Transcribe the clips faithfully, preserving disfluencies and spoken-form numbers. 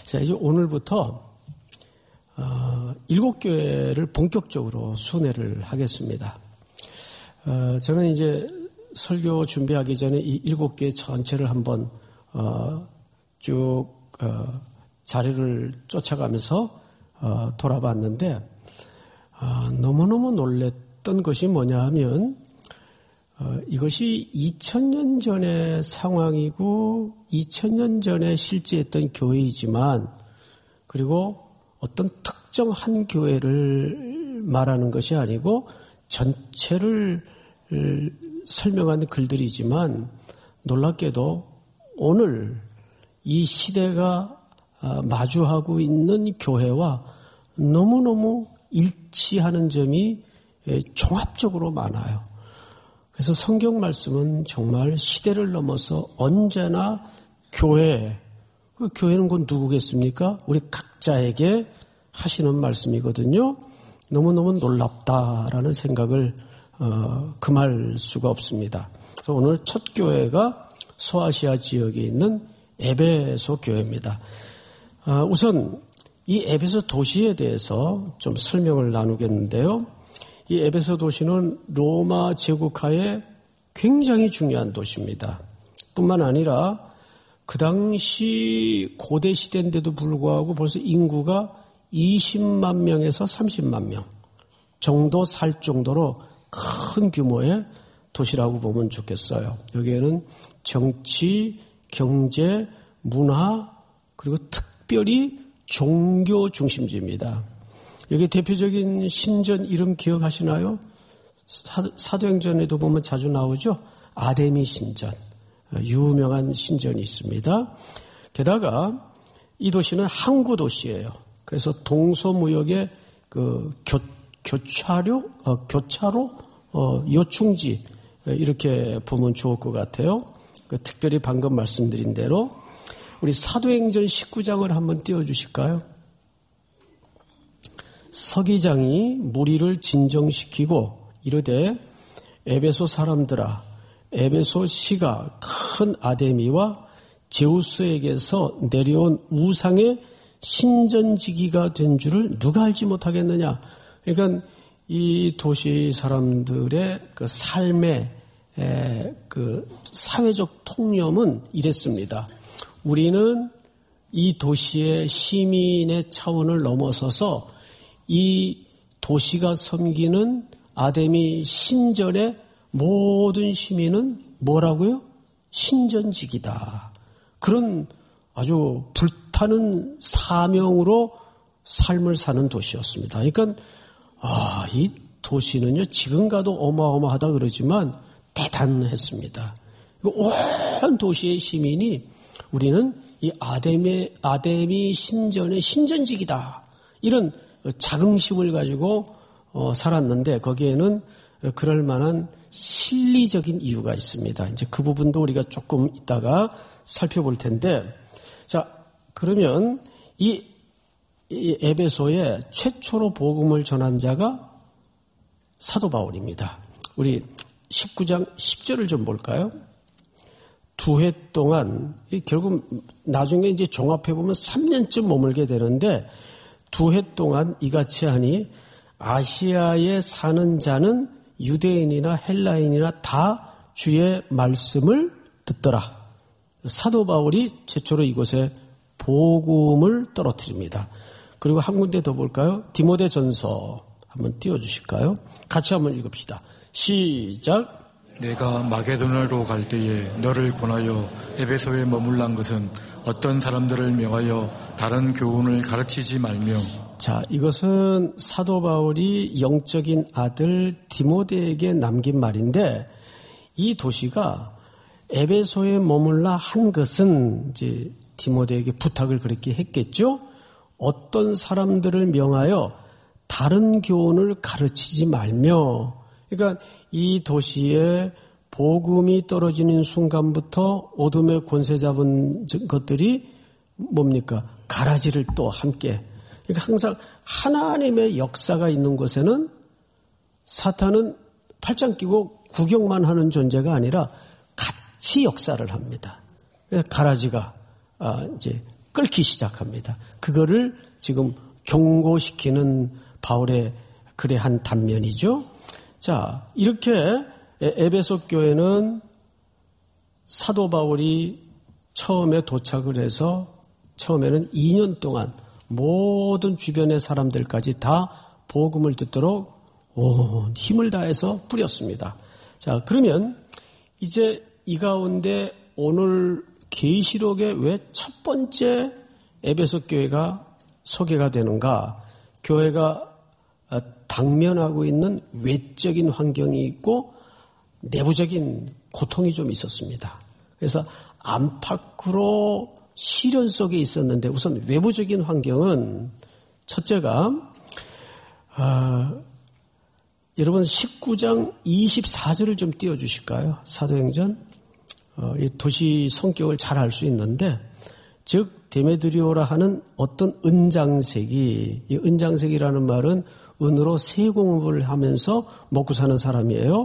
자, 이제 오늘부터 어, 일곱 교회를 본격적으로 순회를 하겠습니다. 어, 저는 이제 설교 준비하기 전에 이 일곱 교회 전체를 한번 어, 쭉 어, 자료를 쫓아가면서 어, 돌아봤는데 어, 너무너무 놀랬던 것이 뭐냐 하면 어, 이것이 이천 년 전의 상황이고 이천 년 전에 실제했던 교회이지만 그리고 어떤 특정 한 교회를 말하는 것이 아니고 전체를 설명하는 글들이지만 놀랍게도 오늘 이 시대가 마주하고 있는 교회와 너무너무 일치하는 점이 종합적으로 많아요. 그래서 성경 말씀은 정말 시대를 넘어서 언제나 교회, 그 교회는 곧 누구겠습니까? 우리 각자에게 하시는 말씀이거든요. 너무너무 놀랍다라는 생각을 어, 금할 수가 없습니다. 그래서 오늘 첫 교회가 소아시아 지역에 있는 에베소 교회입니다. 어, 우선 이 에베소 도시에 대해서 좀 설명을 나누겠는데요. 이 에베소 도시는 로마 제국하에 굉장히 중요한 도시입니다. 뿐만 아니라 그 당시 고대 시대인데도 불구하고 벌써 인구가 이십만 명에서 삼십만 명 정도 살 정도로 큰 규모의 도시라고 보면 좋겠어요. 여기에는 정치, 경제, 문화 그리고 특별히 종교 중심지입니다. 여기 대표적인 신전 이름 기억하시나요? 사, 사도행전에도 보면 자주 나오죠. 아데미 신전. 유명한 신전이 있습니다. 게다가 이 도시는 항구 도시예요. 그래서 동서무역의 그 교, 교차로, 어, 교차로, 어, 요충지 이렇게 보면 좋을 것 같아요. 그 특별히 방금 말씀드린 대로 우리 사도행전 십구 장을 한번 띄워주실까요? 서기장이 무리를 진정시키고 이르되 에베소 사람들아 에베소 시가 큰 아데미와 제우스에게서 내려온 우상의 신전지기가 된 줄을 누가 알지 못하겠느냐. 그러니까 이 도시 사람들의 그 삶의 그 사회적 통념은 이랬습니다. 우리는 이 도시의 시민의 차원을 넘어서서 이 도시가 섬기는 아데미 신전의 모든 시민은 뭐라고요? 신전직이다. 그런 아주 불타는 사명으로 삶을 사는 도시였습니다. 그러니까 아, 이 도시는요 지금 가도 어마어마하다 그러지만 대단했습니다. 온 도시의 시민이 우리는 이 아데미, 아데미 신전의 신전직이다. 이런 자긍심을 가지고 어, 살았는데 거기에는 그럴 만한 실리적인 이유가 있습니다. 이제 그 부분도 우리가 조금 이따가 살펴볼 텐데, 자 그러면 이, 이 에베소에 최초로 복음을 전한 자가 사도 바울입니다. 우리 십구 장 십 절을 좀 볼까요? 두 해 동안 결국 나중에 이제 종합해 보면 삼 년쯤 머물게 되는데 두 해 동안 이같이 하니 아시아에 사는 자는 유대인이나 헬라인이나 다 주의 말씀을 듣더라. 사도 바울이 최초로 이곳에 복음을 떨어뜨립니다. 그리고 한 군데 더 볼까요? 디모데전서 한번 띄워주실까요? 같이 한번 읽읍시다. 시작. 내가 마게도냐로 갈 때에 너를 권하여 에베소에 머물란 것은 어떤 사람들을 명하여 다른 교훈을 가르치지 말며. 자, 이것은 사도 바울이 영적인 아들 디모데에게 남긴 말인데 이 도시가 에베소에 머물라 한 것은 이제 디모데에게 부탁을 그렇게 했겠죠. 어떤 사람들을 명하여 다른 교훈을 가르치지 말며. 그러니까 이 도시에 복음이 떨어지는 순간부터 어둠의 권세 잡은 것들이 뭡니까? 가라지를 또 함께. 그러니까 항상 하나님의 역사가 있는 곳에는 사탄은 팔짱 끼고 구경만 하는 존재가 아니라 같이 역사를 합니다. 그래서 가라지가 아, 이제 끓기 시작합니다. 그거를 지금 경고시키는 바울의 글의 한 단면이죠. 자, 이렇게 에베소 교회는 사도 바울이 처음에 도착을 해서 처음에는 이 년 동안 모든 주변의 사람들까지 다 복음을 듣도록 온 힘을 다해서 뿌렸습니다. 자, 그러면 이제 이 가운데 오늘 계시록의 왜 첫 번째 에베소 교회가 소개가 되는가? 교회가 당면하고 있는 외적인 환경이 있고 내부적인 고통이 좀 있었습니다. 그래서 안팎으로 시련 속에 있었는데 우선 외부적인 환경은 첫째가 아, 여러분 십구 장 이십사 절을 좀 띄워주실까요? 사도행전 어, 이 도시 성격을 잘 알 수 있는데 즉 데메드리오라 하는 어떤 은장색이 이 은장색이라는 말은 은으로 세공업을 하면서 먹고 사는 사람이에요.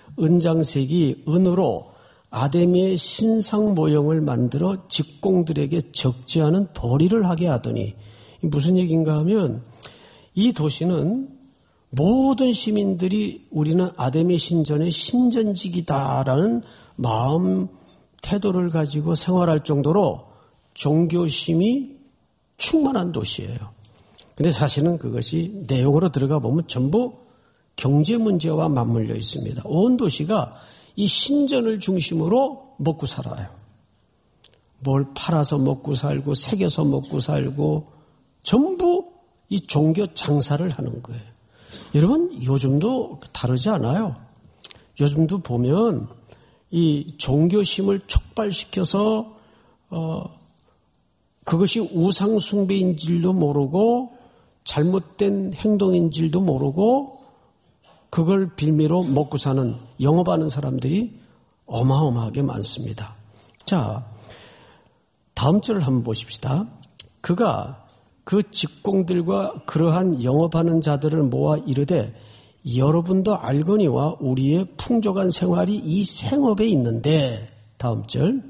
은장색이 은으로 아데미의 신상 모형을 만들어 직공들에게 적지 않은 벌이를 하게 하더니 무슨 얘기인가 하면 이 도시는 모든 시민들이 우리는 아데미 신전의 신전직이다라는 마음 태도를 가지고 생활할 정도로 종교심이 충만한 도시예요. 근데 사실은 그것이 내용으로 들어가 보면 전부 경제 문제와 맞물려 있습니다. 온 도시가 이 신전을 중심으로 먹고 살아요. 뭘 팔아서 먹고 살고 새겨서 먹고 살고 전부 이 종교 장사를 하는 거예요. 여러분 요즘도 다르지 않아요. 요즘도 보면 이 종교심을 촉발시켜서 어 그것이 우상 숭배인 줄도 모르고 잘못된 행동인 줄도 모르고 그걸 빌미로 먹고 사는 영업하는 사람들이 어마어마하게 많습니다. 자, 다음 절을 한번 보십시다. 그가 그 직공들과 그러한 영업하는 자들을 모아 이르되 여러분도 알거니와 우리의 풍족한 생활이 이 생업에 있는데 다음 절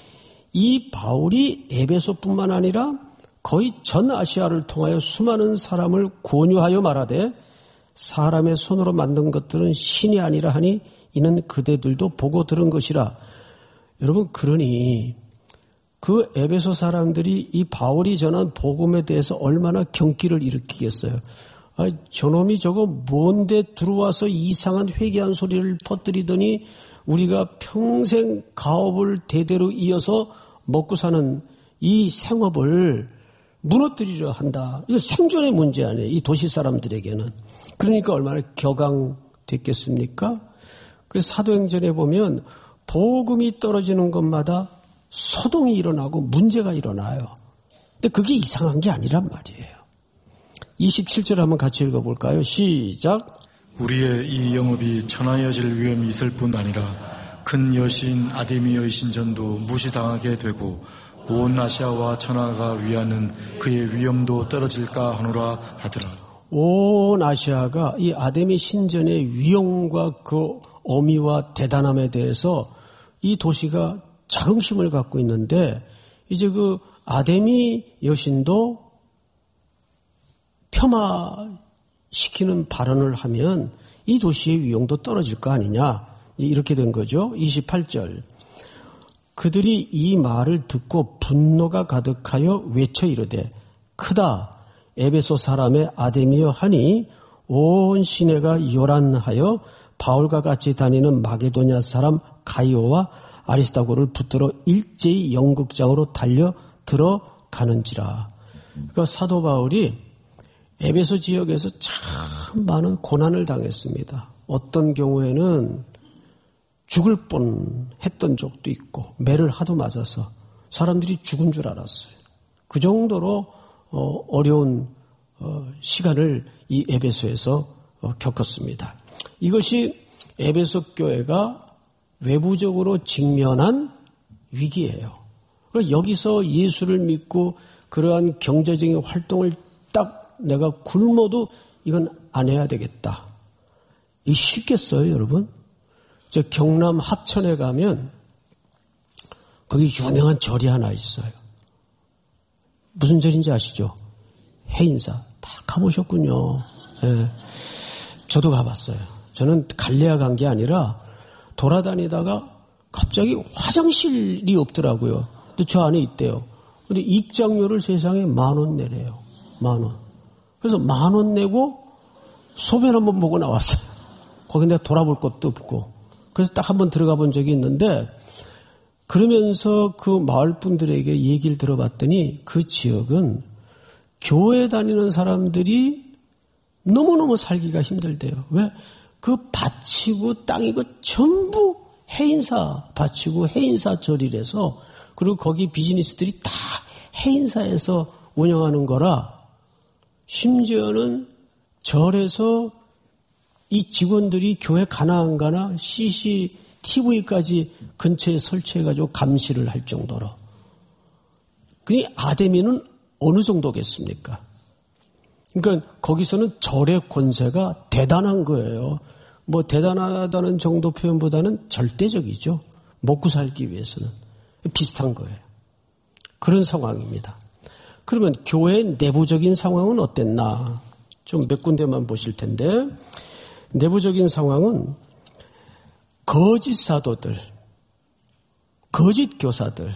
이 바울이 에베소뿐만 아니라 거의 전 아시아를 통하여 수많은 사람을 권유하여 말하되 사람의 손으로 만든 것들은 신이 아니라 하니 이는 그대들도 보고 들은 것이라. 여러분 그러니 그 에베소 사람들이 이 바울이 전한 복음에 대해서 얼마나 경기를 일으키겠어요. 아, 저놈이 저거 뭔데 들어와서 이상한 회개한 소리를 퍼뜨리더니 우리가 평생 가업을 대대로 이어서 먹고 사는 이 생업을 무너뜨리려 한다. 이거 생존의 문제 아니에요. 이 도시 사람들에게는. 그러니까 얼마나 격앙됐겠습니까? 그래서 사도행전에 보면 복음이 떨어지는 것마다 소동이 일어나고 문제가 일어나요. 근데 그게 이상한 게 아니란 말이에요. 이십칠 절 한번 같이 읽어볼까요? 시작. 우리의 이 영업이 천하여질 위험이 있을 뿐 아니라 큰 여신 아데미의 신전도 무시당하게 되고 온 아시아와 천하가 위하는 그의 위엄도 떨어질까 하노라 하더라. 온 아시아가 이 아데미 신전의 위엄과 그 어미와 대단함에 대해서 이 도시가 자긍심을 갖고 있는데 이제 그 아데미 여신도 폄하시키는 발언을 하면 이 도시의 위용도 떨어질 거 아니냐. 이렇게 된 거죠. 이십팔 절. 그들이 이 말을 듣고 분노가 가득하여 외쳐 이르되 크다 에베소 사람의 아데미여 하니 온 시내가 요란하여 바울과 같이 다니는 마게도냐 사람 가이오와 아리스타고를 붙들어 일제히 영극장으로 달려 들어가는지라. 그러니까 사도 바울이 에베소 지역에서 참 많은 고난을 당했습니다. 어떤 경우에는 죽을 뻔했던 적도 있고 매를 하도 맞아서 사람들이 죽은 줄 알았어요. 그 정도로 어, 어려운 어, 시간을 이 에베소에서 어, 겪었습니다. 이것이 에베소 교회가 외부적으로 직면한 위기예요. 그러니까 여기서 예수를 믿고 그러한 경제적인 활동을 딱 내가 굶어도 이건 안 해야 되겠다. 이게 쉽겠어요, 여러분? 저 경남 합천에 가면 거기 유명한 절이 하나 있어요. 무슨 절인지 아시죠? 해인사. 다 가보셨군요. 예. 저도 가봤어요. 저는 갈래야 간 게 아니라 돌아다니다가 갑자기 화장실이 없더라고요. 근데 저 안에 있대요. 근데 입장료를 세상에 만 원 내래요. 만 원. 그래서 만 원 내고 소변 한번 보고 나왔어요. 거기 내가 돌아볼 것도 없고. 그래서 딱 한번 들어가 본 적이 있는데, 그러면서 그 마을 분들에게 얘기를 들어봤더니 그 지역은 교회 다니는 사람들이 너무너무 살기가 힘들대요. 왜? 그 밭이고 땅이고 전부 해인사 밭이고 해인사 절이라서, 그리고 거기 비즈니스들이 다 해인사에서 운영하는 거라, 심지어는 절에서 이 직원들이 교회 가나 안 가나 씨씨티비까지 근처에 설치해가지고 감시를 할 정도로. 그니 아데미는 어느 정도겠습니까? 그러니까 거기서는 절의 권세가 대단한 거예요. 뭐 대단하다는 정도 표현보다는 절대적이죠. 먹고 살기 위해서는. 비슷한 거예요. 그런 상황입니다. 그러면 교회의 내부적인 상황은 어땠나? 좀 몇 군데만 보실 텐데, 내부적인 상황은 거짓 사도들, 거짓 교사들,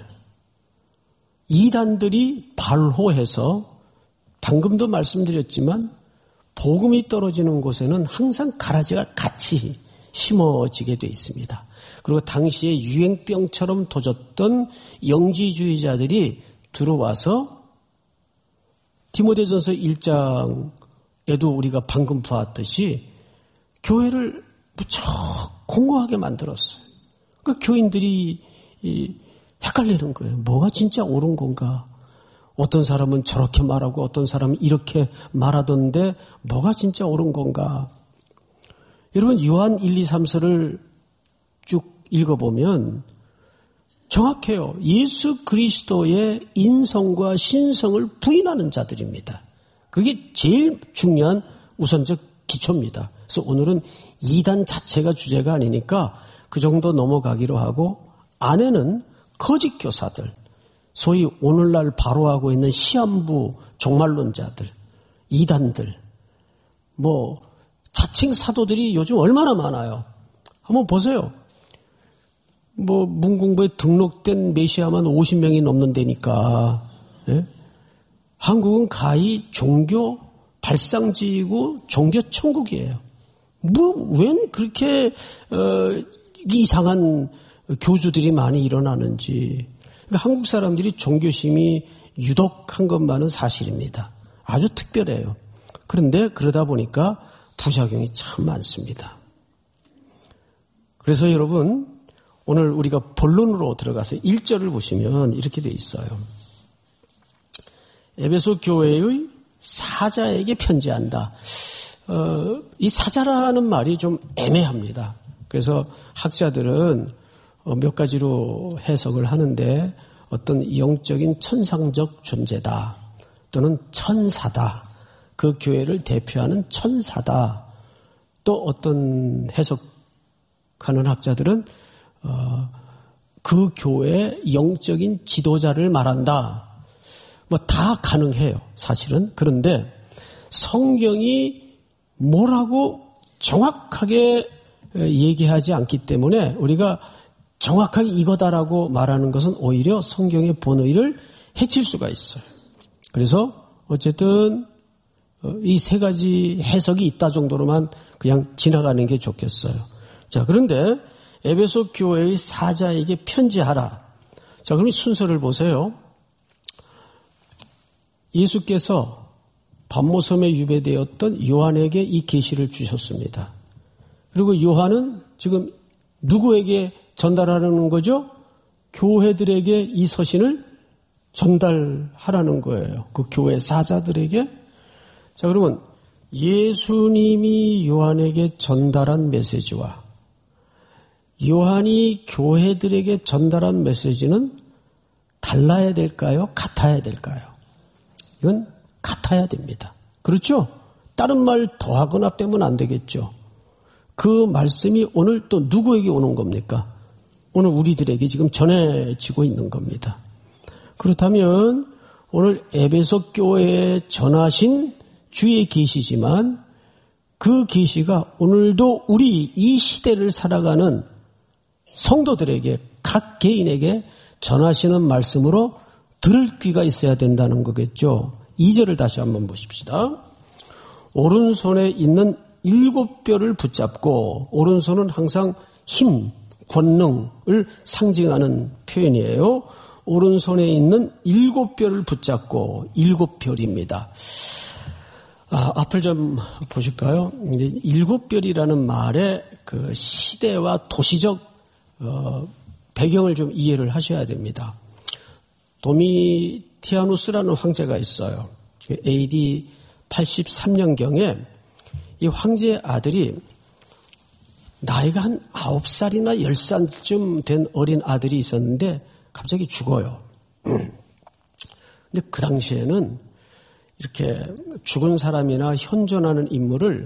이단들이 발호해서, 방금도 말씀드렸지만 복음이 떨어지는 곳에는 항상 가라지가 같이 심어지게 돼 있습니다. 그리고 당시에 유행병처럼 도졌던 영지주의자들이 들어와서 디모데전서 일 장에도 우리가 방금 보았듯이 교회를 무척 공고하게 만들었어요. 그 교인들이 헷갈리는 거예요. 뭐가 진짜 옳은 건가? 어떤 사람은 저렇게 말하고 어떤 사람은 이렇게 말하던데 뭐가 진짜 옳은 건가? 여러분, 요한 일, 이, 삼서를 쭉 읽어보면 정확해요. 예수 그리스도의 인성과 신성을 부인하는 자들입니다. 그게 제일 중요한 우선적 기초입니다. 그래서 오늘은 이단 자체가 주제가 아니니까 그 정도 넘어가기로 하고, 안에는 거짓 교사들, 소위 오늘날 바로하고 있는 시한부 종말론자들, 이단들, 뭐 자칭 사도들이 요즘 얼마나 많아요. 한번 보세요. 뭐 문공부에 등록된 메시아만 오십 명이 넘는다니까. 예? 한국은 가히 종교 발상지이고 종교 천국이에요. 뭐 웬 그렇게 어, 이상한 교주들이 많이 일어나는지. 그러니까 한국 사람들이 종교심이 유독한 것만은 사실입니다. 아주 특별해요. 그런데 그러다 보니까 부작용이 참 많습니다. 그래서 여러분, 오늘 우리가 본론으로 들어가서 일 절을 보시면 이렇게 돼 있어요. 에베소 교회의 사자에게 편지한다. 어, 이 사자라는 말이 좀 애매합니다. 그래서 학자들은 몇 가지로 해석을 하는데, 어떤 영적인 천상적 존재다, 또는 천사다, 그 교회를 대표하는 천사다, 또 어떤 해석하는 학자들은 어, 그 교회의 영적인 지도자를 말한다. 뭐 다 가능해요, 사실은. 그런데 성경이 뭐라고 정확하게 얘기하지 않기 때문에 우리가 정확하게 이거다라고 말하는 것은 오히려 성경의 본의를 해칠 수가 있어요. 그래서 어쨌든 이 세 가지 해석이 있다 정도로만 그냥 지나가는 게 좋겠어요. 자, 그런데 에베소 교회의 사자에게 편지하라. 자, 그럼 이 순서를 보세요. 예수께서 밤모섬에 유배되었던 요한에게 이 계시를 주셨습니다. 그리고 요한은 지금 누구에게 전달하라는 거죠? 교회들에게 이 서신을 전달하라는 거예요. 그 교회 사자들에게. 자, 그러면 예수님이 요한에게 전달한 메시지와 요한이 교회들에게 전달한 메시지는 달라야 될까요? 같아야 될까요? 이건 같아야 됩니다. 그렇죠? 다른 말 더하거나 빼면 안 되겠죠. 그 말씀이 오늘 또 누구에게 오는 겁니까? 오늘 우리들에게 지금 전해지고 있는 겁니다. 그렇다면 오늘 에베소 교회에 전하신 주의 계시지만 그 계시가 오늘도 우리 이 시대를 살아가는 성도들에게 각 개인에게 전하시는 말씀으로 들을 귀가 있어야 된다는 거겠죠. 이 절을 다시 한번 보십시다. 오른손에 있는 일곱 뼈를 붙잡고, 오른손은 항상 힘, 권능을 상징하는 표현이에요. 오른손에 있는 일곱 뼈를 붙잡고, 일곱 별입니다. 아, 앞을 좀 보실까요? 이제 일곱 별이라는 말의 그 시대와 도시적 어, 배경을 좀 이해를 하셔야 됩니다. 도미티아누스라는 황제가 있어요. 에이디 팔십삼 년경에 이 황제의 아들이 나이가 한 아홉 살이나 열 살쯤 된 어린 아들이 있었는데 갑자기 죽어요. 근데 그 당시에는 이렇게 죽은 사람이나 현존하는 인물을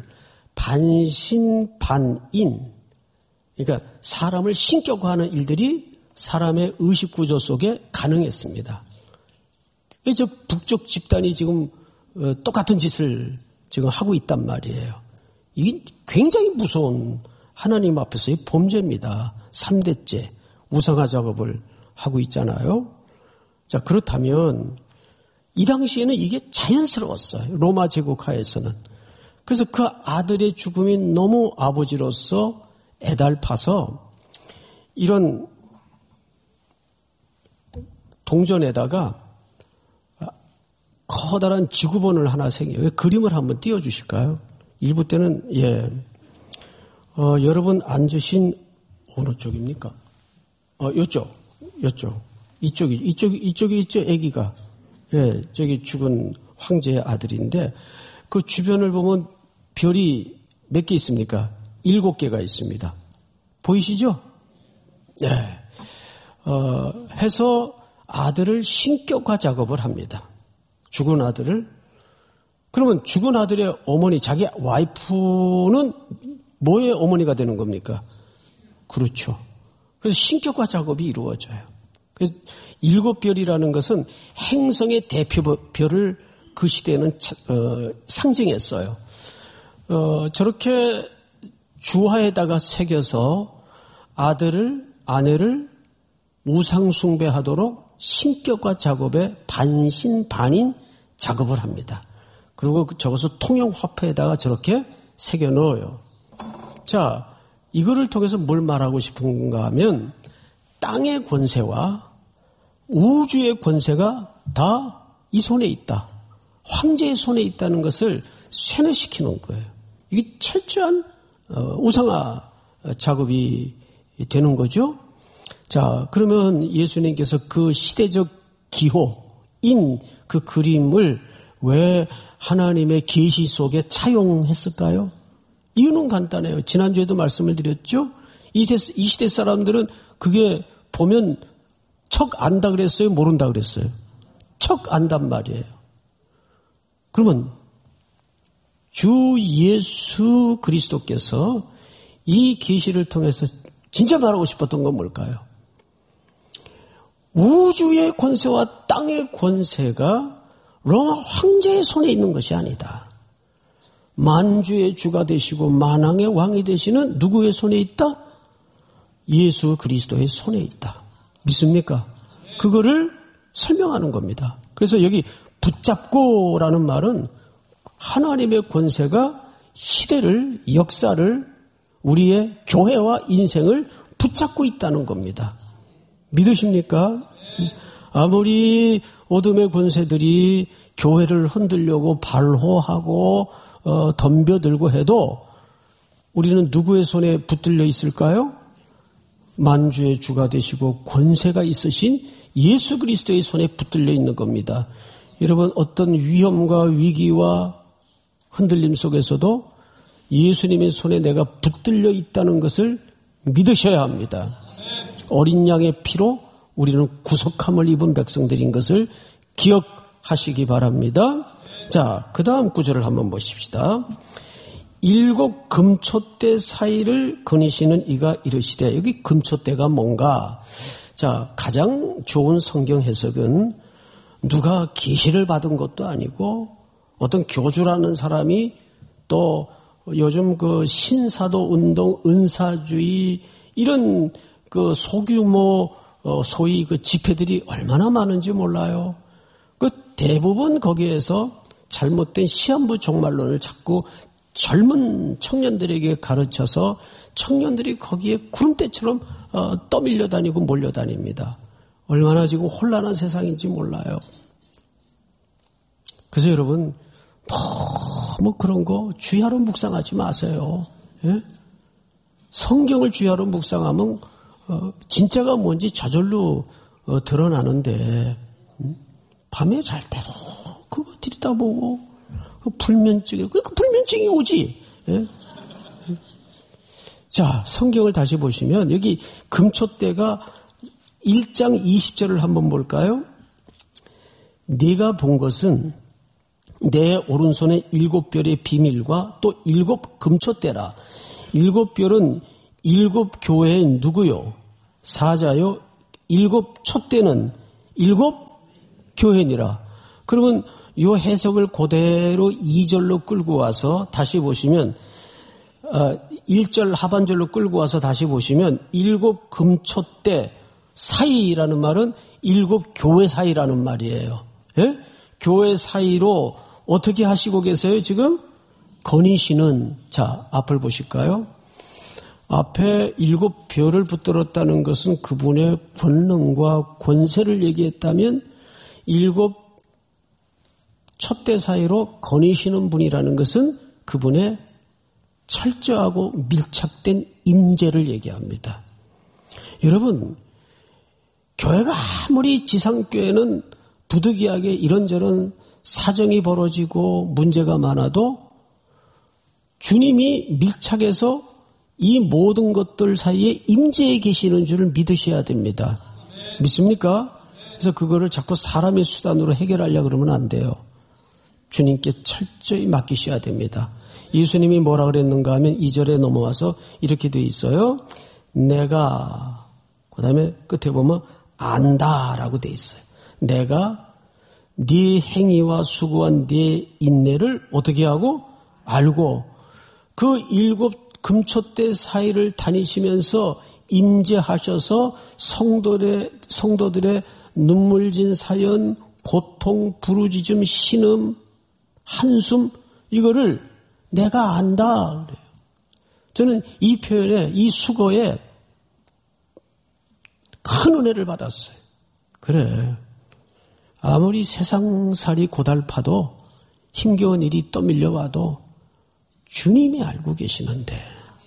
반신반인, 그러니까 사람을 신격화하는 일들이 사람의 의식 구조 속에 가능했습니다. 저 북쪽 집단이 지금 똑같은 짓을 지금 하고 있단 말이에요. 이게 굉장히 무서운 하나님 앞에서의 범죄입니다. 삼 대째 우상화 작업을 하고 있잖아요. 자, 그렇다면 이 당시에는 이게 자연스러웠어요. 로마 제국 하에서는. 그래서 그 아들의 죽음이 너무 아버지로서 애달파서 이런 동전에다가 커다란 지구본을 하나 새겨요. 그림을 한번 띄워주실까요? 일부 때는, 예. 어, 여러분 앉으신 어느 쪽입니까? 어, 요쪽, 요쪽. 이쪽이, 이쪽이, 이쪽이 있죠, 아기가. 예, 저기 죽은 황제의 아들인데, 그 주변을 보면 별이 몇 개 있습니까? 일곱 개가 있습니다. 보이시죠? 네. 어, 해서 아들을 신격화 작업을 합니다. 죽은 아들을. 그러면 죽은 아들의 어머니, 자기 와이프는 뭐의 어머니가 되는 겁니까? 그렇죠. 그래서 신격화 작업이 이루어져요. 그래서 일곱 별이라는 것은 행성의 대표별을 그 시대에는 어, 상징했어요. 어, 저렇게 주화에다가 새겨서 아들을, 아내를 우상숭배하도록 신격화 작업에 반신반인 작업을 합니다. 그리고 저것을 통영화폐에다가 저렇게 새겨 넣어요. 자, 이거를 통해서 뭘 말하고 싶은가 하면 땅의 권세와 우주의 권세가 다 이 손에 있다. 황제의 손에 있다는 것을 세뇌시키는 거예요. 이게 철저한 우상화 작업이 되는 거죠. 자, 그러면 예수님께서 그 시대적 기호인 그 그림을 왜 하나님의 계시 속에 차용했을까요? 이유는 간단해요. 지난주에도 말씀을 드렸죠. 이 시대, 이 시대 사람들은 그게 보면 척 안다 그랬어요? 모른다 그랬어요? 척 안단 말이에요. 그러면 주 예수 그리스도께서 이 계시를 통해서 진짜 말하고 싶었던 건 뭘까요? 우주의 권세와 땅의 권세가 로마 황제의 손에 있는 것이 아니다. 만주의 주가 되시고 만왕의 왕이 되시는 누구의 손에 있다? 예수 그리스도의 손에 있다. 믿습니까? 그거를 설명하는 겁니다. 그래서 여기 붙잡고라는 말은 하나님의 권세가 시대를, 역사를, 우리의 교회와 인생을 붙잡고 있다는 겁니다. 믿으십니까? 아무리 어둠의 권세들이 교회를 흔들려고 발호하고 어, 덤벼들고 해도 우리는 누구의 손에 붙들려 있을까요? 만주의 주가 되시고 권세가 있으신 예수 그리스도의 손에 붙들려 있는 겁니다. 여러분, 어떤 위험과 위기와 흔들림 속에서도 예수님의 손에 내가 붙들려 있다는 것을 믿으셔야 합니다. 어린 양의 피로 우리는 구속함을 입은 백성들인 것을 기억하시기 바랍니다. 자, 그 다음 구절을 한번 보십시다. 일곱 금초대 사이를 거니시는 이가 이르시되, 여기 금초대가 뭔가? 자, 가장 좋은 성경 해석은 누가 계시를 받은 것도 아니고 어떤 교주라는 사람이 또 요즘 그 신사도 운동, 은사주의 이런 그 소규모 소위 그 집회들이 얼마나 많은지 몰라요. 그 대부분 거기에서 잘못된 시한부 종말론을 자꾸 젊은 청년들에게 가르쳐서 청년들이 거기에 구름대처럼 어, 떠밀려 다니고 몰려다닙니다. 얼마나 지금 혼란한 세상인지 몰라요. 그래서 여러분 너무 그런 거 주야로 묵상하지 마세요. 예? 성경을 주야로 묵상하면 어, 진짜가 뭔지 저절로 어, 드러나는데 음? 밤에 잘 때도 그거 들여다보고 그 불면증이 그 불면증이 오지. 예? 자, 성경을 다시 보시면 여기 금초대가 일 장 이십 절을 한번 볼까요? 네가 본 것은 내 오른손의 일곱 별의 비밀과 또 일곱 금초대라. 일곱 별은 일곱 교회의 누구요? 사자요. 일곱 촛대는 일곱 교회니라. 그러면 이 해석을 그대로 이 절로 끌고 와서 다시 보시면 일 절 하반절로 끌고 와서 다시 보시면 일곱 금초대 사이라는 말은 일곱 교회 사이라는 말이에요. 예? 교회 사이로 어떻게 하시고 계세요 지금? 거니시는, 자 앞을 보실까요? 앞에 일곱 별을 붙들었다는 것은 그분의 권능과 권세를 얘기했다면 일곱 촛대 사이로 거니시는 분이라는 것은 그분의 철저하고 밀착된 임재를 얘기합니다. 여러분, 교회가 아무리 지상교회는 부득이하게 이런저런 사정이 벌어지고 문제가 많아도 주님이 밀착해서 이 모든 것들 사이에 임재해 계시는 줄을 믿으셔야 됩니다. 믿습니까? 그래서 그거를 자꾸 사람의 수단으로 해결하려고 그러면 안 돼요. 주님께 철저히 맡기셔야 됩니다. 예수님이 뭐라 그랬는가 하면 이 절에 넘어와서 이렇게 돼 있어요. 내가, 그 다음에 끝에 보면 안다라고 돼 있어요. 내가 네 행위와 수고한 네 인내를 어떻게 하고 알고 그 일곱 금초대 사이를 다니시면서 임재하셔서 성도들의, 성도들의 눈물진 사연, 고통, 부르짖음, 신음, 한숨 이거를 내가 안다 그래요. 저는 이 표현에 이 수고에 큰 은혜를 받았어요. 그래. 아무리 세상살이 고달파도 힘겨운 일이 떠밀려와도 주님이 알고 계시는데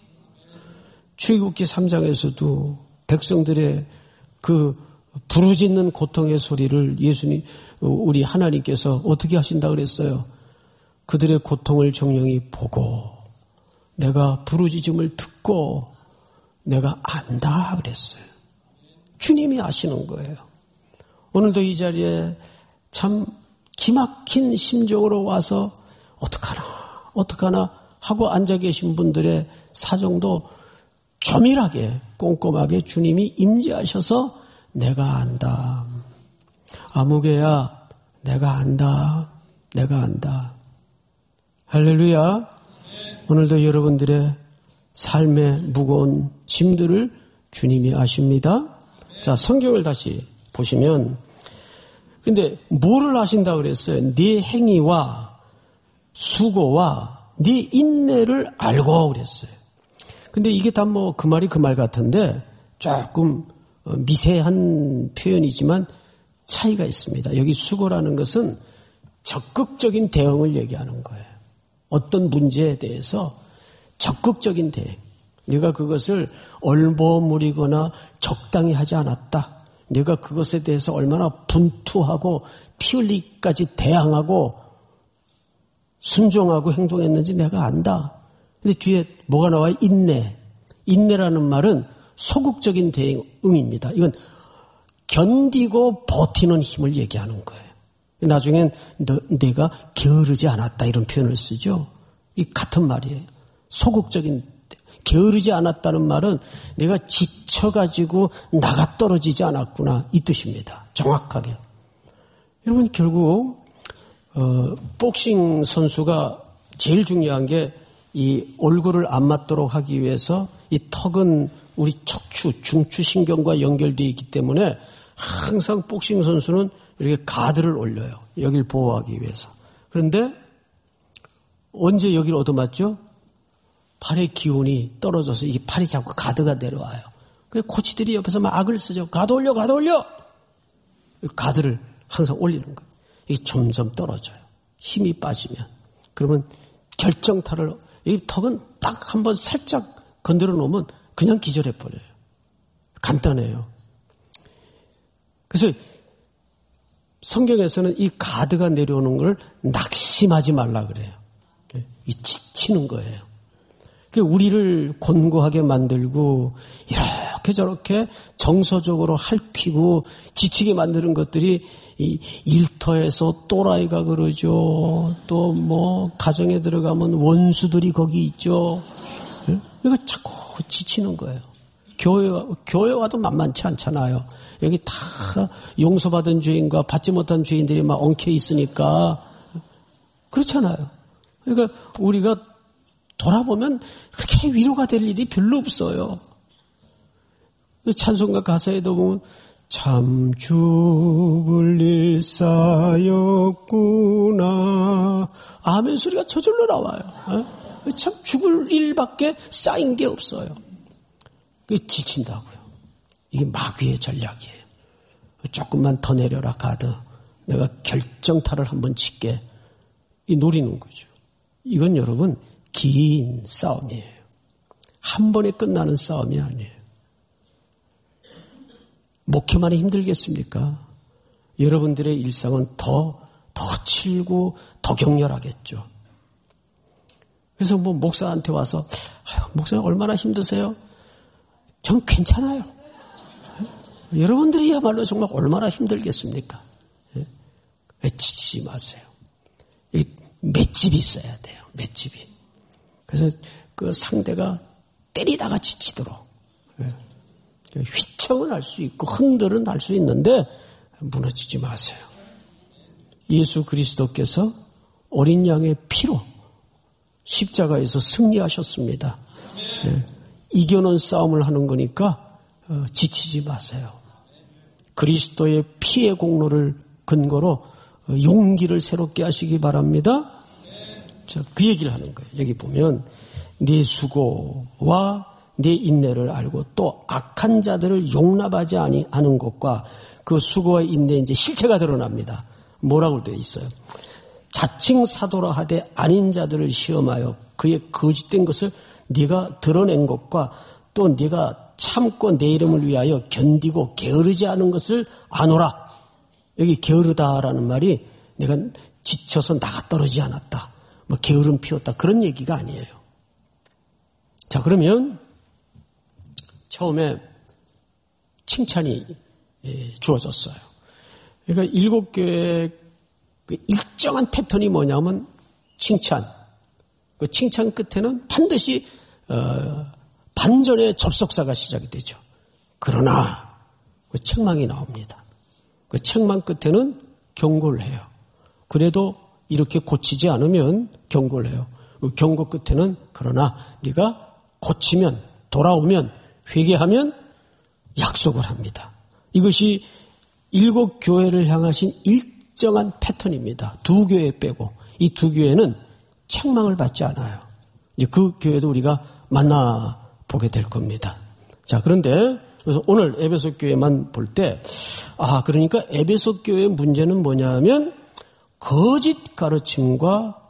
출애굽기 삼 장에서도 백성들의 그 부르짖는 고통의 소리를 예수님 우리 하나님께서 어떻게 하신다 그랬어요? 그들의 고통을 정령이 보고 내가 부르짖음을 듣고 내가 안다 그랬어요. 주님이 아시는 거예요. 오늘도 이 자리에 참 기막힌 심정으로 와서 어떡하나 어떡하나 하고 앉아 계신 분들의 사정도 조밀하게 꼼꼼하게 주님이 임재하셔서 내가 안다. 아무개야 내가 안다. 내가 안다. 할렐루야. 오늘도 여러분들의 삶의 무거운 짐들을 주님이 아십니다. 자, 성경을 다시 보시면 근데 뭐를 아신다고 그랬어요? 네 행위와 수고와 네 인내를 알고 그랬어요. 근데 이게 다 뭐 그 말이 그 말 같은데 조금 미세한 표현이지만 차이가 있습니다. 여기 수고라는 것은 적극적인 대응을 얘기하는 거예요. 어떤 문제에 대해서 적극적인 대응. 네가 그것을 얼버무리거나 적당히 하지 않았다. 네가 그것에 대해서 얼마나 분투하고 피 흘리기까지 대항하고 순종하고 행동했는지 내가 안다. 근데 뒤에 뭐가 나와요? 인내. 인내라는 말은 소극적인 대응입니다. 이건 견디고 버티는 힘을 얘기하는 거예요. 나중엔 너, 내가 게으르지 않았다 이런 표현을 쓰죠. 이 같은 말이에요. 소극적인 게으르지 않았다는 말은 내가 지쳐가지고 나가 떨어지지 않았구나 이 뜻입니다. 정확하게. 여러분 결국 어, 복싱 선수가 제일 중요한 게 이 얼굴을 안 맞도록 하기 위해서 이 턱은 우리 척추, 중추신경과 연결되어 있기 때문에 항상 복싱 선수는 이렇게 가드를 올려요. 여기를 보호하기 위해서. 그런데 언제 여기를 얻어맞죠? 팔의 기운이 떨어져서 이 팔이 자꾸 가드가 내려와요. 그래서 코치들이 옆에서 막 악을 쓰죠. 가드 올려, 가드 올려! 가드를 항상 올리는 거예요. 이게 점점 떨어져요. 힘이 빠지면. 그러면 결정타를, 이 턱은 딱 한번 살짝 건드려 놓으면 그냥 기절해 버려요. 간단해요. 그래서 성경에서는 이 가드가 내려오는 걸 낙심하지 말라 그래요. 이 지치는 거예요. 우리를 곤고하게 만들고 이렇게 저렇게 정서적으로 핥히고 지치게 만드는 것들이 이 일터에서 또라이가 그러죠. 또 뭐 가정에 들어가면 원수들이 거기 있죠. 이거 자꾸 지치는 거예요. 교회와, 교회와도 만만치 않잖아요. 여기 다 용서받은 죄인과 받지 못한 죄인들이 막 엉켜 있으니까 그렇잖아요. 그러니까 우리가 돌아보면 그렇게 위로가 될 일이 별로 없어요. 찬송가 가사에도 보면 참 죽을 일 쌓였구나. 아멘 소리가 저절로 나와요. 어? 참 죽을 일밖에 쌓인 게 없어요. 지친다고요. 이게 마귀의 전략이에요. 조금만 더 내려라 가드. 내가 결정타를 한번 칠게. 이 노리는 거죠. 이건 여러분 긴 싸움이에요. 한 번에 끝나는 싸움이 아니에요. 목회만이 힘들겠습니까? 여러분들의 일상은 더, 더 거칠고 더 격렬하겠죠. 그래서 뭐 목사한테 와서 아유, 목사님 얼마나 힘드세요? 전 괜찮아요. 여러분들이야말로 정말 얼마나 힘들겠습니까? 지치지 마세요. 맷집이 있어야 돼요. 맷집이. 그래서 그 상대가 때리다가 지치도록 휘청은 할 수 있고 흔들은 할 수 있는데 무너지지 마세요. 예수 그리스도께서 어린 양의 피로 십자가에서 승리하셨습니다. 네. 이겨놓은 싸움을 하는 거니까 어, 지치지 마세요. 그리스도의 피의 공로를 근거로 어, 용기를 새롭게 하시기 바랍니다. 자, 그 얘기를 하는 거예요. 여기 보면 네 수고와 네 인내를 알고 또 악한 자들을 용납하지 않은 것과 그 수고와 인내 이제 실체가 드러납니다. 뭐라고 되어 있어요? 자칭 사도라 하되 아닌 자들을 시험하여 그의 거짓된 것을 네가 드러낸 것과 또 네가 참고 내 이름을 위하여 견디고 게으르지 않은 것을 아노라. 여기 게으르다라는 말이 내가 지쳐서 나가 떨어지지 않았다. 뭐 게으름 피웠다. 그런 얘기가 아니에요. 자, 그러면 처음에 칭찬이 주어졌어요. 그러니까 일곱 교회의 그 일정한 패턴이 뭐냐면 칭찬. 그 칭찬 끝에는 반드시 어, 반전의 접속사가 시작이 되죠. 그러나 그 책망이 나옵니다. 그 책망 끝에는 경고를 해요. 그래도 이렇게 고치지 않으면 경고를 해요. 그 경고 끝에는 그러나 네가 고치면 돌아오면 회개하면 약속을 합니다. 이것이 일곱 교회를 향하신 일정한 패턴입니다. 두 교회 빼고 이 두 교회는 책망을 받지 않아요. 이제 그 교회도 우리가 만나보게 될 겁니다. 자, 그런데 그래서 오늘 에베소 교회만 볼 때 아, 그러니까 에베소 교회의 문제는 뭐냐면 거짓 가르침과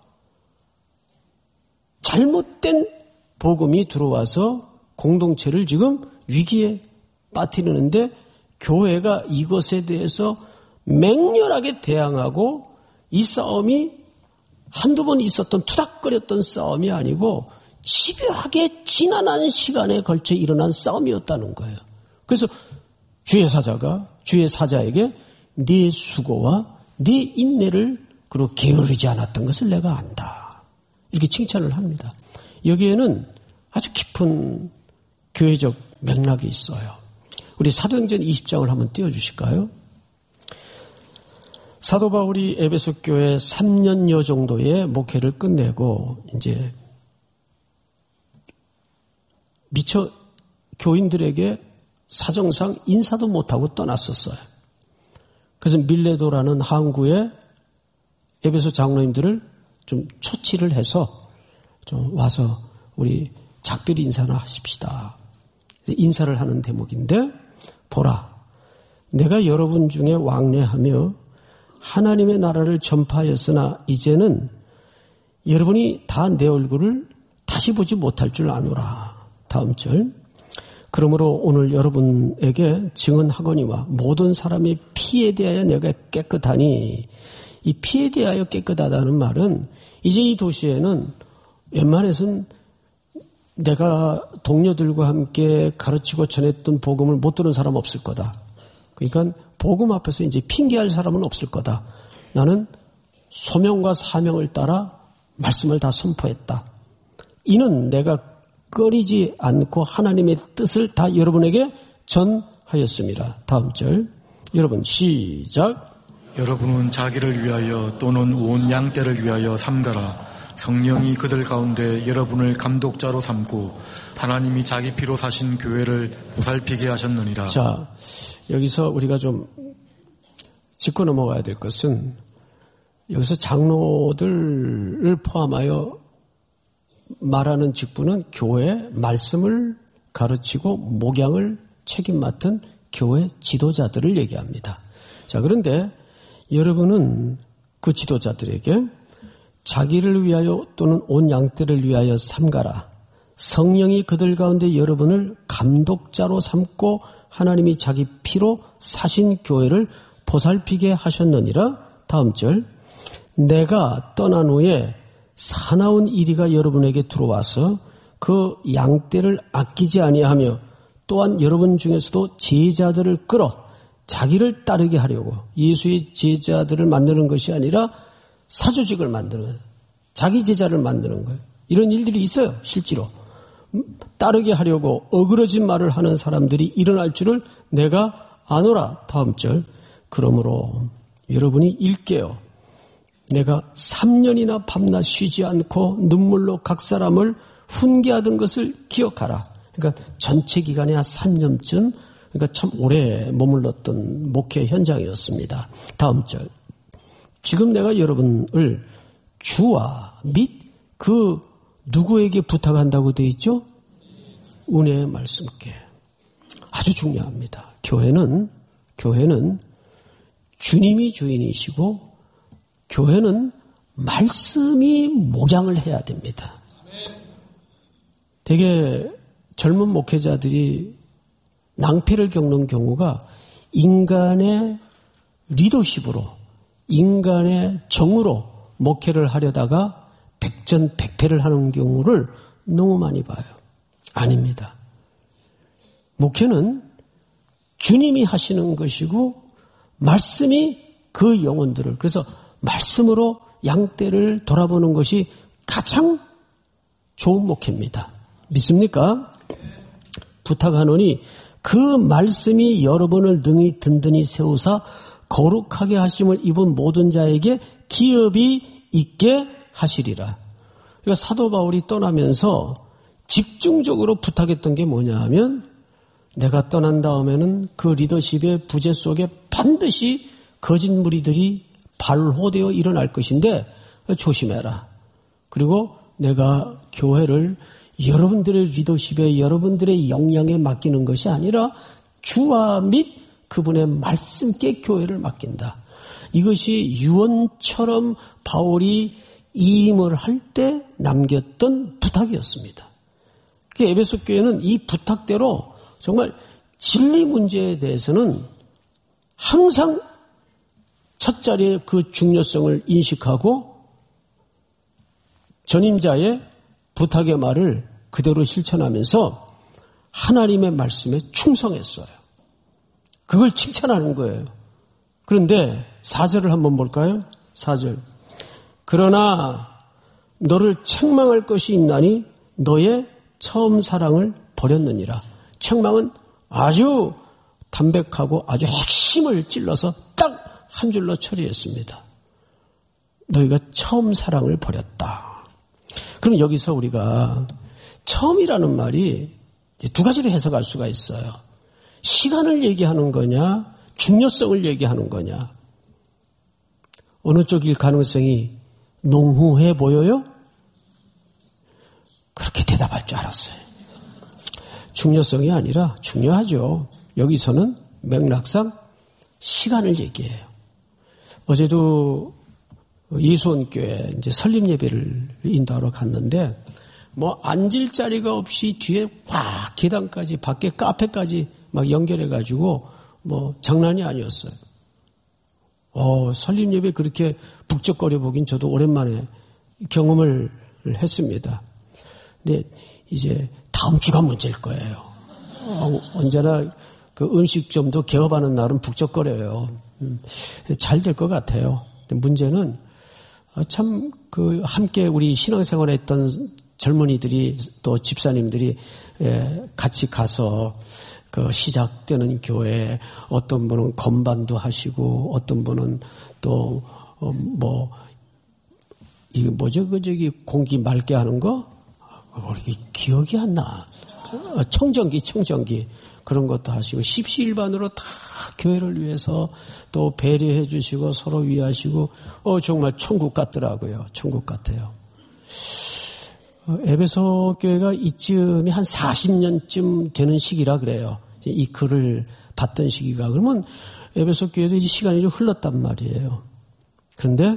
잘못된 복음이 들어와서 공동체를 지금 위기에 빠뜨리는데 교회가 이것에 대해서 맹렬하게 대항하고 이 싸움이 한두 번 있었던 투닥거렸던 싸움이 아니고 집요하게 지난한 시간에 걸쳐 일어난 싸움이었다는 거예요. 그래서 주의 사자가 주의 사자에게 네 수고와 네 인내를 그리고 게으르지 않았던 것을 내가 안다. 이렇게 칭찬을 합니다. 여기에는 아주 깊은 교회적 맥락이 있어요. 우리 사도행전 이십 장을 한번 띄워주실까요? 사도 바울이 에베소 교회 삼 년여 정도의 목회를 끝내고 이제 미처 교인들에게 사정상 인사도 못하고 떠났었어요. 그래서 밀레도라는 항구에 에베소 장로님들을 좀 초치를 해서 좀 와서 우리 작별 인사나 하십시다. 인사를 하는 대목인데, 보라, 내가 여러분 중에 왕래하며 하나님의 나라를 전파하였으나 이제는 여러분이 다 내 얼굴을 다시 보지 못할 줄 아노라. 다음 절. 그러므로 오늘 여러분에게 증언하거니와 모든 사람의 피에 대하여 내가 깨끗하니, 이 피에 대하여 깨끗하다는 말은 이제 이 도시에는 웬만해서는 내가 동료들과 함께 가르치고 전했던 복음을 못 들은 사람 없을 거다. 그러니까 복음 앞에서 이제 핑계할 사람은 없을 거다. 나는 소명과 사명을 따라 말씀을 다 선포했다. 이는 내가 꺼리지 않고 하나님의 뜻을 다 여러분에게 전하였습니다. 다음 절. 여러분 시작. 여러분은 자기를 위하여 또는 온 양떼를 위하여 삼가라. 성령이 그들 가운데 여러분을 감독자로 삼고 하나님이 자기 피로 사신 교회를 보살피게 하셨느니라. 자, 여기서 우리가 좀 짚고 넘어가야 될 것은, 여기서 장로들을 포함하여 말하는 직분은 교회 말씀을 가르치고 목양을 책임 맡은 교회 지도자들을 얘기합니다. 자, 그런데 여러분은 그 지도자들에게 자기를 위하여 또는 온 양떼를 위하여 삼가라. 성령이 그들 가운데 여러분을 감독자로 삼고 하나님이 자기 피로 사신 교회를 보살피게 하셨느니라. 다음 절. 내가 떠난 후에 사나운 이리가 여러분에게 들어와서 그 양떼를 아끼지 아니하며 또한 여러분 중에서도 제자들을 끌어 자기를 따르게 하려고, 예수의 제자들을 만드는 것이 아니라 사조직을 만드는 거예요. 자기 제자를 만드는 거예요. 이런 일들이 있어요. 실제로. 따르게 하려고 어그러진 말을 하는 사람들이 일어날 줄을 내가 아노라. 다음 절. 그러므로 여러분이 일깨어 내가 삼 년이나 밤낮 쉬지 않고 눈물로 각 사람을 훈계하던 것을 기억하라. 그러니까 전체 기간에 한 삼 년쯤, 그러니까 참 오래 머물렀던 목회 현장이었습니다. 다음 절. 지금 내가 여러분을 주와 및 그 누구에게 부탁한다고 되어 있죠? 은혜의 말씀께. 아주 중요합니다. 교회는, 교회는 주님이 주인이시고 교회는 말씀이 목양을 해야 됩니다. 되게 젊은 목회자들이 낭패를 겪는 경우가 인간의 리더십으로, 인간의 정으로 목회를 하려다가 백전백패를 하는 경우를 너무 많이 봐요. 아닙니다. 목회는 주님이 하시는 것이고 말씀이 그 영혼들을, 그래서 말씀으로 양떼를 돌아보는 것이 가장 좋은 목회입니다. 믿습니까? 부탁하노니 그 말씀이 여러분을 능히 든든히 세우사 거룩하게 하심을 입은 모든 자에게 기업이 있게 하시리라. 그러니까 사도 바울이 떠나면서 집중적으로 부탁했던 게 뭐냐 하면, 내가 떠난 다음에는 그 리더십의 부재 속에 반드시 거짓 무리들이 발호되어 일어날 것인데 조심해라. 그리고 내가 교회를 여러분들의 리더십에, 여러분들의 역량에 맡기는 것이 아니라 주와 및 그분의 말씀께 교회를 맡긴다. 이것이 유언처럼 바울이 이임을 할 때 남겼던 부탁이었습니다. 에베소 교회는 이 부탁대로 정말 진리 문제에 대해서는 항상 첫 자리에 그 중요성을 인식하고 전임자의 부탁의 말을 그대로 실천하면서 하나님의 말씀에 충성했어요. 그걸 칭찬하는 거예요. 그런데 사 절을 한번 볼까요? 사 절. 그러나 너를 책망할 것이 있나니 너의 처음 사랑을 버렸느니라. 책망은 아주 담백하고 아주 핵심을 찔러서 딱 한 줄로 처리했습니다. 너희가 처음 사랑을 버렸다. 그럼 여기서 우리가 처음이라는 말이 두 가지로 해석할 수가 있어요. 시간을 얘기하는 거냐, 중요성을 얘기하는 거냐. 어느 쪽일 가능성이 농후해 보여요? 그렇게 대답할 줄 알았어요. 중요성이 아니라 중요하죠. 여기서는 맥락상 시간을 얘기해요. 어제도 예수원교회 이제 설립 예배를 인도하러 갔는데 뭐 앉을 자리가 없이 뒤에 확 계단까지 밖에 카페까지 막 연결해가지고 뭐 장난이 아니었어요. 어, 설립 예배 그렇게 북적거려 보긴 저도 오랜만에 경험을 했습니다. 근데 이제 다음 주가 문제일 거예요. 어, 언제나 그 음식점도 개업하는 날은 북적거려요. 음, 잘 될 것 같아요. 근데 문제는 참 그 함께 우리 신앙생활에 했던 젊은이들이 또 집사님들이 같이 가서 그 시작되는 교회 어떤 분은 건반도 하시고 어떤 분은 또 뭐 이게 뭐죠 그 저기 공기 맑게 하는 거 이게 기억이 안 나. 청정기 청정기 그런 것도 하시고 십시일반으로 다 교회를 위해서 또 배려해 주시고 서로 위하시고 어 정말 천국 같더라고요. 천국 같아요. 에베소 교회가 이쯤이 한 사십 년쯤 되는 시기라 그래요. 이 글을 봤던 시기가. 그러면 에베소 교회도 이제 시간이 좀 흘렀단 말이에요. 그런데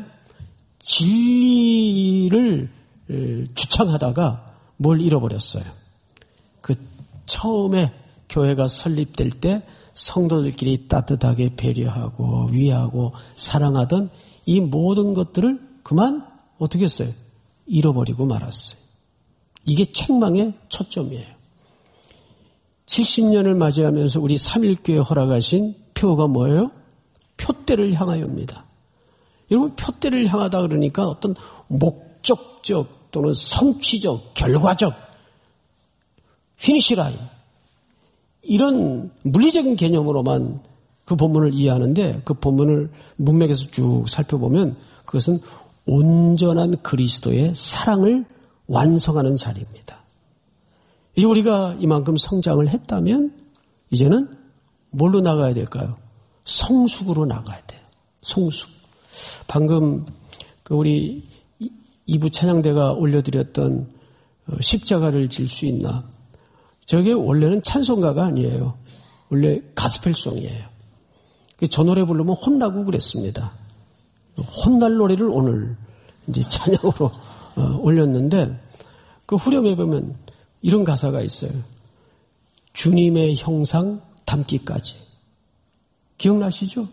진리를 주창하다가 뭘 잃어버렸어요. 그 처음에 교회가 설립될 때 성도들끼리 따뜻하게 배려하고 위하고 사랑하던 이 모든 것들을 그만 어떻게 했어요? 잃어버리고 말았어요. 이게 책망의 초점이에요. 칠십 년을 맞이하면서 우리 삼일교회 허락하신 표가 뭐예요? 표대를 향하여입니다. 여러분 표대를 향하다 그러니까 어떤 목적적 또는 성취적, 결과적 피니시 라인 이런 물리적인 개념으로만 그 본문을 이해하는데 그 본문을 문맥에서 쭉 살펴보면 그것은 온전한 그리스도의 사랑을 완성하는 자리입니다. 이제 우리가 이만큼 성장을 했다면 이제는 뭘로 나가야 될까요? 성숙으로 나가야 돼요. 성숙. 방금 그 우리 이 부 찬양대가 올려드렸던 십자가를 질 수 있나? 저게 원래는 찬송가가 아니에요. 원래 가스펠송이에요. 저 노래 부르면 혼나고 그랬습니다. 혼날 노래를 오늘 이제 찬양으로 올렸는데 그 후렴에 보면 이런 가사가 있어요. 주님의 형상 담기까지. 기억나시죠?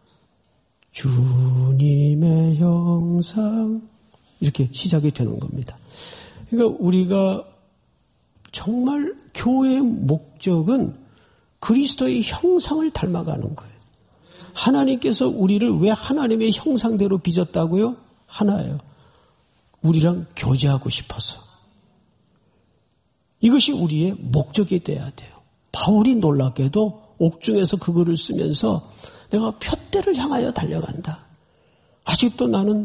주님의 형상 이렇게 시작이 되는 겁니다. 그러니까 우리가 정말 교회의 목적은 그리스도의 형상을 닮아가는 거예요. 하나님께서 우리를 왜 하나님의 형상대로 빚었다고요? 하나예요. 우리랑 교제하고 싶어서. 이것이 우리의 목적이 돼야 돼요. 바울이 놀랍게도 옥중에서 그 글을 쓰면서 내가 표대를 향하여 달려간다. 아직도 나는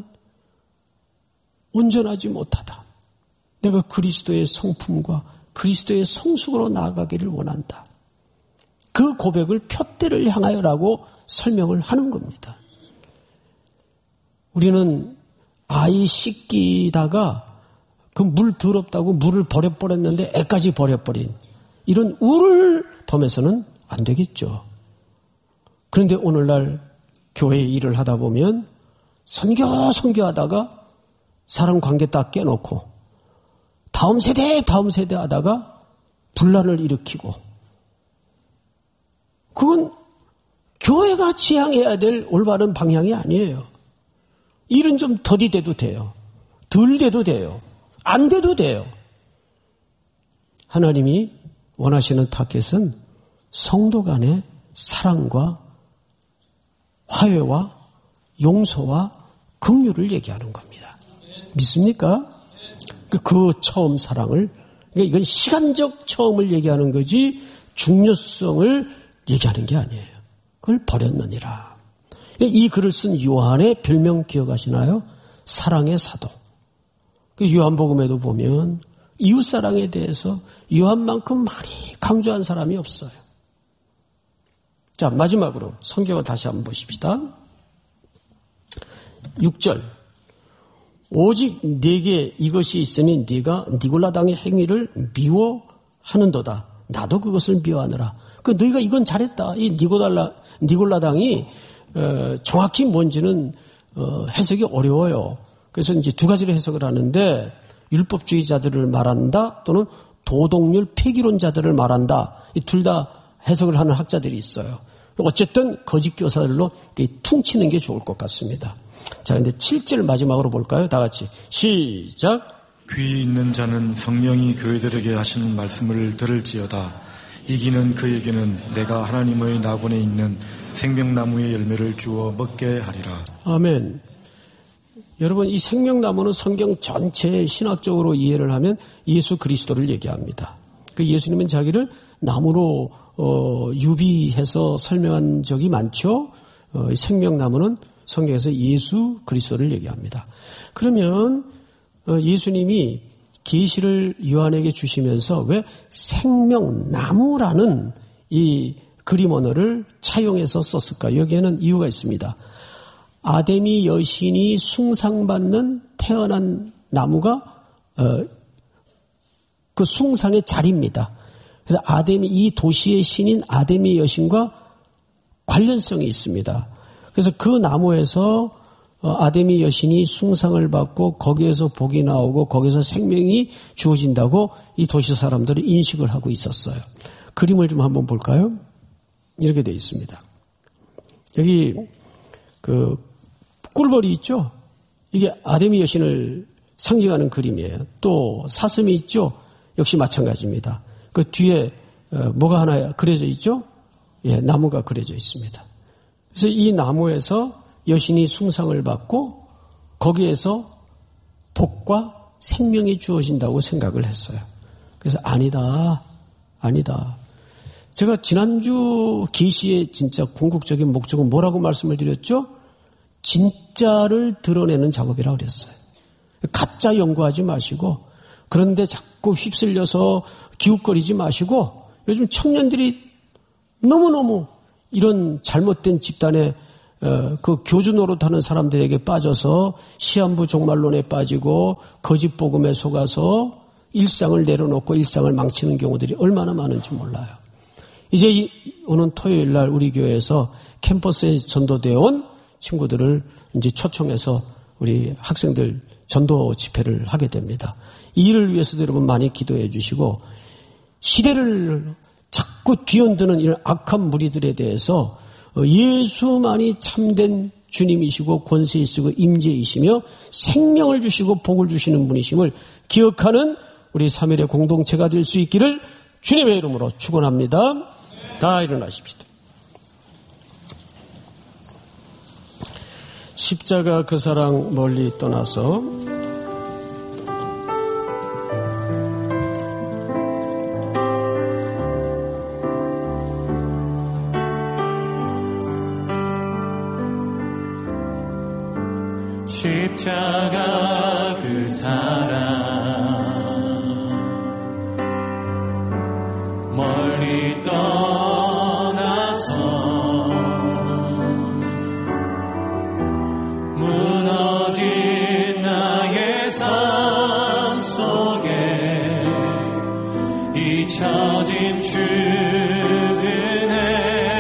온전하지 못하다. 내가 그리스도의 성품과 그리스도의 성숙으로 나아가기를 원한다. 그 고백을 표대를 향하여라고 설명을 하는 겁니다. 우리는 아이 씻기다가 그 물 더럽다고 물을 버려버렸는데 애까지 버려버린 이런 우를 범해서는 안 되겠죠. 그런데 오늘날 교회 일을 하다 보면 선교 선교하다가 사람 관계 딱 깨놓고 다음 세대 다음 세대 하다가 분란을 일으키고 그건 교회가 지향해야 될 올바른 방향이 아니에요. 일은 좀 더디 돼도 돼요. 덜 돼도 돼요. 안 돼도 돼요. 하나님이 원하시는 타겟은 성도 간의 사랑과 화해와 용서와 긍휼을 얘기하는 겁니다. 믿습니까? 그 처음 사랑을, 그러니까 이건 시간적 처음을 얘기하는 거지 중요성을 얘기하는 게 아니에요. 그걸 버렸느니라. 이 글을 쓴 요한의 별명 기억하시나요? 사랑의 사도. 그 요한복음에도 보면 이웃사랑에 대해서 요한만큼 많이 강조한 사람이 없어요. 자, 마지막으로 성경을 다시 한번 보십시다. 육 절. 오직 네게 이것이 있으니 네가 니골라당의 행위를 미워하는도다. 나도 그것을 미워하느라. 그 너희가 이건 잘했다. 이 니골라 니골라당이 어, 정확히 뭔지는 어, 해석이 어려워요. 그래서 이제 두 가지로 해석을 하는데 율법주의자들을 말한다 또는 도덕률 폐기론자들을 말한다. 이 둘 다 해석을 하는 학자들이 있어요. 어쨌든 거짓 교사들로 퉁치는 게 좋을 것 같습니다. 자, 근데 칠 절 마지막으로 볼까요? 다 같이 시작. 귀 있는 자는 성령이 교회들에게 하시는 말씀을 들을지어다. 이기는 그에게는 내가 하나님의 낙원에 있는 생명나무의 열매를 주어 먹게 하리라. 아멘. 여러분, 이 생명나무는 성경 전체에 신학적으로 이해를 하면 예수 그리스도를 얘기합니다. 그 예수님은 자기를 나무로 어, 유비해서 설명한 적이 많죠. 어, 생명나무는 성경에서 예수 그리스도를 얘기합니다. 그러면 어, 예수님이 계시를 요한에게 주시면서 왜 생명나무라는 이 그림 언어를 차용해서 썼을까? 여기에는 이유가 있습니다. 아데미 여신이 숭상받는 태어난 나무가 어, 그 숭상의 자리입니다. 그래서 아데미, 이 도시의 신인 아데미 여신과 관련성이 있습니다. 그래서 그 나무에서 아데미 여신이 숭상을 받고 거기에서 복이 나오고 거기서 생명이 주어진다고 이 도시 사람들이 인식을 하고 있었어요. 그림을 좀 한번 볼까요? 이렇게 되어 있습니다. 여기 그 꿀벌이 있죠? 이게 아데미 여신을 상징하는 그림이에요. 또 사슴이 있죠? 역시 마찬가지입니다. 그 뒤에 뭐가 하나 그려져 있죠? 예, 나무가 그려져 있습니다. 그래서 이 나무에서 여신이 숭상을 받고 거기에서 복과 생명이 주어진다고 생각을 했어요. 그래서 아니다, 아니다. 제가 지난주 계시의 진짜 궁극적인 목적은 뭐라고 말씀을 드렸죠? 진짜를 드러내는 작업이라고 그랬어요. 가짜 연구하지 마시고 그런데 자꾸 휩쓸려서 기웃거리지 마시고 요즘 청년들이 너무너무 이런 잘못된 집단에 그 교주 노릇하는 사람들에게 빠져서 시한부 종말론에 빠지고 거짓 복음에 속아서 일상을 내려놓고 일상을 망치는 경우들이 얼마나 많은지 몰라요. 이제 오는 토요일 날 우리 교회에서 캠퍼스에 전도되어 온 친구들을 이제 초청해서 우리 학생들 전도 집회를 하게 됩니다. 이 일을 위해서도 여러분 많이 기도해 주시고 시대를 자꾸 뒤흔드는 이런 악한 무리들에 대해서 예수만이 참된 주님이시고 권세이시고 임재이시며 생명을 주시고 복을 주시는 분이심을 기억하는 우리 삼일의 공동체가 될 수 있기를 주님의 이름으로 축원합니다. 다 일어나십시다. 십자가 그 사랑 멀리 떠나서 십자가 그 사랑 멀리 떠나서 무너진 나의 삶 속에 잊혀진 주드네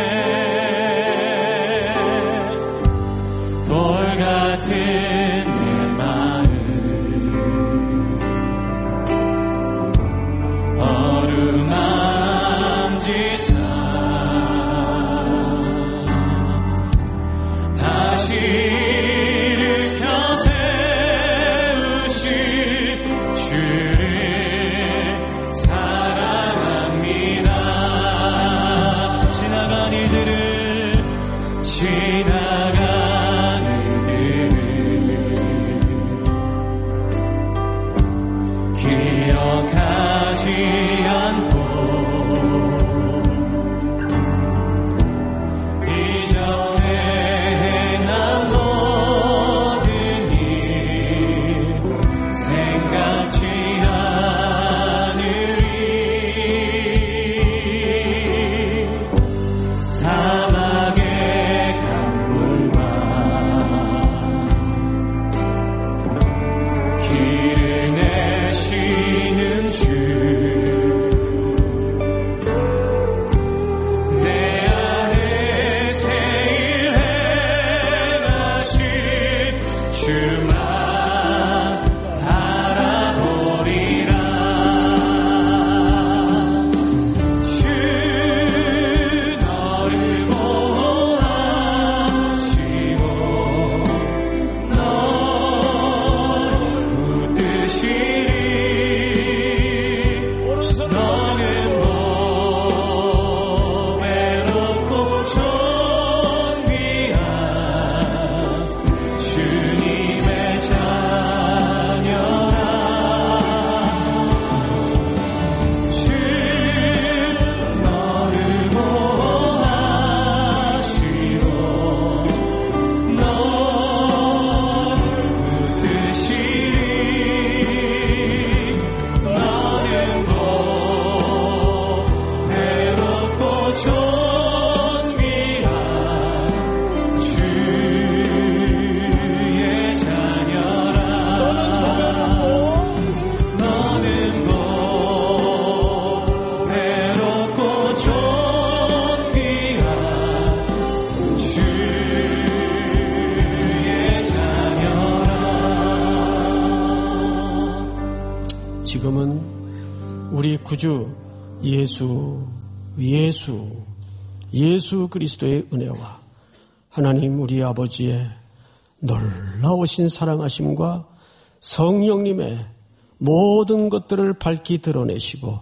돌 같은 이전에 지금은 우리 구주 예수, 예수, 예수 그리스도의 은혜와 하나님 우리 아버지의 놀라우신 사랑하심과 성령님의 모든 것들을 밝히 드러내시고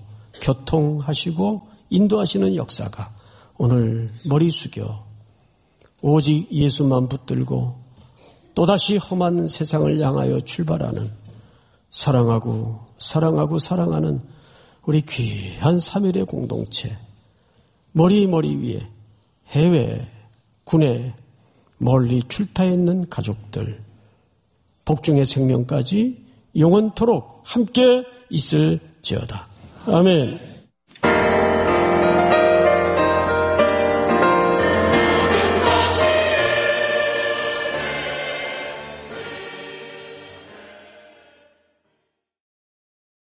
교통하시고 인도하시는 역사가 오늘 머리 숙여 오직 예수만 붙들고 또다시 험한 세상을 향하여 출발하는 사랑하고 사랑하고 사랑하는 우리 귀한 삼일의 공동체, 머리 머리 위에 해외, 군에 멀리 출타해 있는 가족들, 복중의 생명까지 영원토록 함께 있을지어다. 아멘.